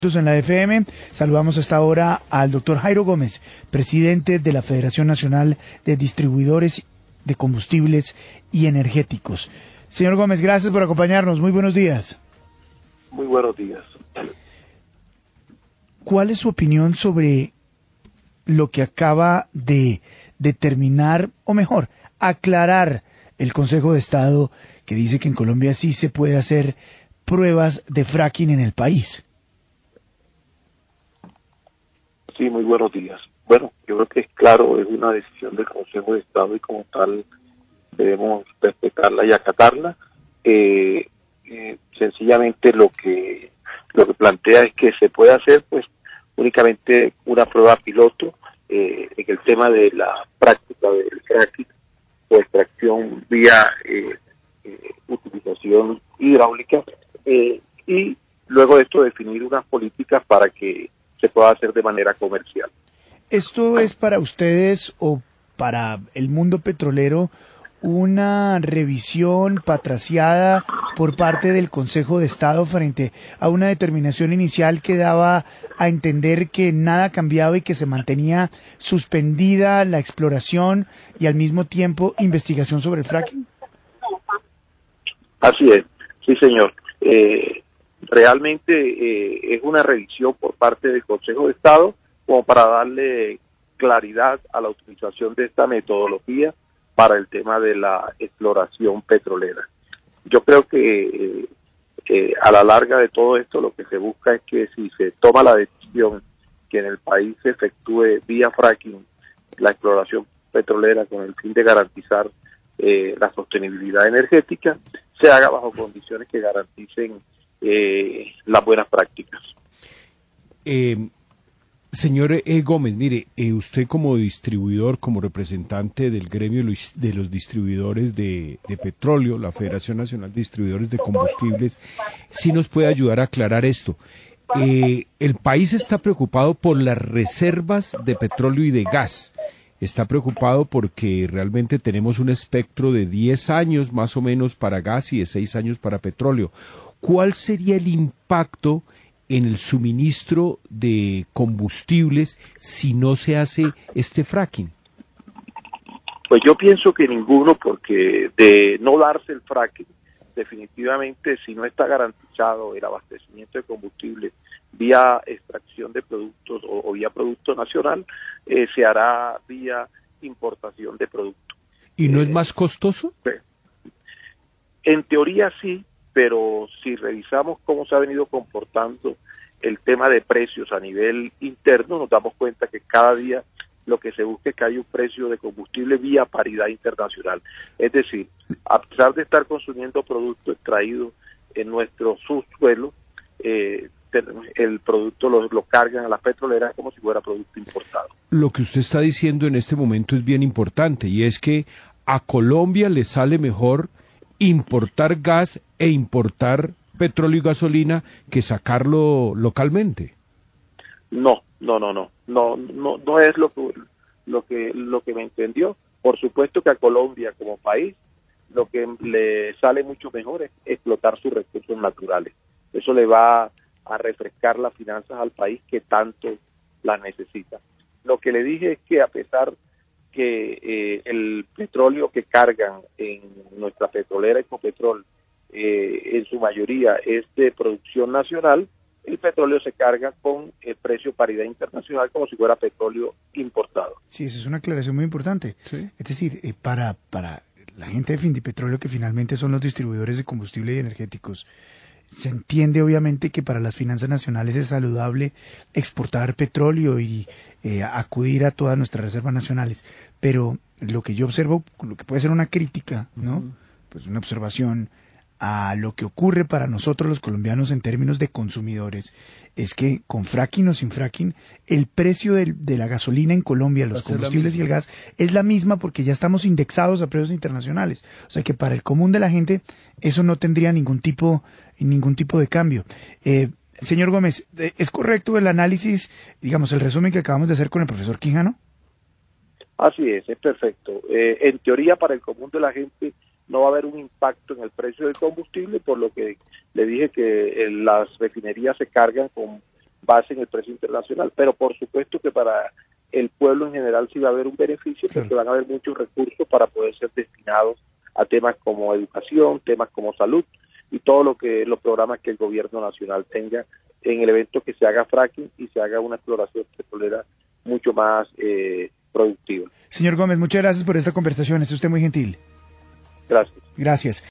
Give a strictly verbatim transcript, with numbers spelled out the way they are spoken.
En la F M, saludamos hasta ahora al doctor Jairo Gómez, presidente de la Federación Nacional de Distribuidores de Combustibles y Energéticos. Señor Gómez, gracias por acompañarnos. Muy buenos días. Muy buenos días. ¿Cuál es su opinión sobre lo que acaba de determinar, o mejor, aclarar el Consejo de Estado, que dice que en Colombia sí se puede hacer pruebas de fracking en el país? Sí, muy buenos días. Bueno, yo creo que es claro, es una decisión del Consejo de Estado y como tal debemos respetarla y acatarla. Eh, eh, sencillamente lo que lo que plantea es que se puede hacer pues únicamente una prueba piloto eh, en el tema de la práctica del fracking o extracción vía eh, eh, utilización hidráulica eh, y luego de esto definir unas políticas para que se pueda hacer de manera comercial. ¿Esto es para ustedes o para el mundo petrolero una revisión patraciada por parte del Consejo de Estado frente a una determinación inicial que daba a entender que nada cambiaba y que se mantenía suspendida la exploración y al mismo tiempo investigación sobre el fracking? Así es, sí señor. Eh, realmente eh, es una revisión por parte del Consejo de Estado como para darle claridad a la utilización de esta metodología para el tema de la exploración petrolera. Yo creo que eh, eh, a la larga de todo esto lo que se busca es que si se toma la decisión que en el país se efectúe vía fracking la exploración petrolera con el fin de garantizar eh, la sostenibilidad energética, se haga bajo condiciones que garanticen eh, las buenas prácticas. Eh, señor E. Gómez, mire, eh, usted como distribuidor, como representante del gremio de los distribuidores de, de petróleo, la Federación Nacional de Distribuidores de Combustibles, sí nos puede ayudar a aclarar esto. Eh, el país está preocupado por las reservas de petróleo y de gas. Está preocupado porque realmente tenemos un espectro de diez años más o menos para gas y de seis años para petróleo. ¿Cuál sería el impacto en el suministro de combustibles si no se hace este fracking? Pues yo pienso que ninguno, porque de no darse el fracking, definitivamente si no está garantizado el abastecimiento de combustible vía extracción de productos o, o vía producto nacional, eh, se hará vía importación de productos. ¿Y no eh, es más costoso? En teoría sí, pero si revisamos cómo se ha venido comportando el tema de precios a nivel interno, nos damos cuenta que cada día lo que se busca es que haya un precio de combustible vía paridad internacional. Es decir, a pesar de estar consumiendo productos extraídos en nuestro subsuelo, eh, el producto lo, lo cargan a las petroleras como si fuera producto importado. Lo que usted está diciendo en este momento es bien importante, y es que a Colombia le sale mejor importar gas e importar petróleo y gasolina que sacarlo localmente. No, no, no, no, no, no, no es lo que lo que lo que me entendió. Por supuesto que a Colombia como país lo que le sale mucho mejor es explotar sus recursos naturales. Eso le va a refrescar las finanzas al país que tanto las necesita. Lo que le dije es que a pesar que eh, el petróleo que cargan en nuestra petrolera Ecopetrol eh, en su mayoría es de producción nacional, el petróleo se carga con el precio paridad internacional como si fuera petróleo importado. Sí, esa es una aclaración muy importante. Sí. Es decir, eh, para, para la gente de Findipetróleo, que finalmente son los distribuidores de combustible y energéticos, se entiende obviamente que para las finanzas nacionales es saludable exportar petróleo y eh, acudir a todas nuestras reservas nacionales, pero lo que yo observo, lo que puede ser una crítica, ¿no? Uh-huh. Pues una observación a lo que ocurre para nosotros los colombianos en términos de consumidores, es que con fracking o sin fracking, el precio del, de la gasolina en Colombia, los combustibles y el gas, es la misma porque ya estamos indexados a precios internacionales. O sea que para el común de la gente eso no tendría ningún tipo, ningún tipo de cambio. Eh, señor Gómez, ¿es correcto el análisis, digamos, el resumen que acabamos de hacer con el profesor Quijano? Así es, es perfecto. Eh, en teoría, para el común de la gente no va a haber un impacto en el precio del combustible, por lo que le dije que eh, las refinerías se cargan con base en el precio internacional. Pero por supuesto que para el pueblo en general sí va a haber un beneficio, porque sí van a haber muchos recursos para poder ser destinados a temas como educación, temas como salud y todo lo que los programas que el gobierno nacional tenga en el evento que se haga fracking y se haga una exploración petrolera mucho más eh, productiva. Señor Gómez, muchas gracias por esta conversación, es usted muy gentil. Gracias. Gracias.